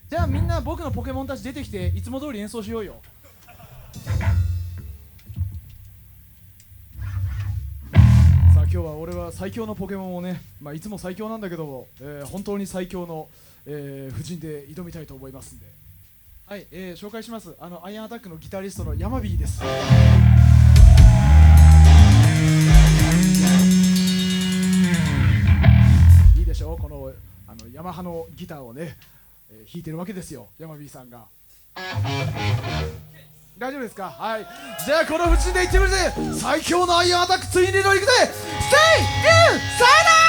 じゃあみんな僕のポケモンたち出てきていつも通り演奏しようよ。さあ今日は俺は最強のポケモンをね、いつも最強なんだけど、本当に最強の、布陣で挑みたいと思いますんで、はい、紹介します。アイアンアタックのギタリストのヤマビーです。いいでしょう、このヤマハのギターをね、弾いてるわけですよ、ヤマビーさんが。大丈夫ですか？はい、じゃあこの布陣でいってみるぜ。最強のアイアンアタックツインリードいくぜ。ステイインサイダー。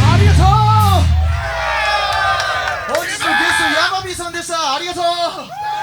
ありがとう。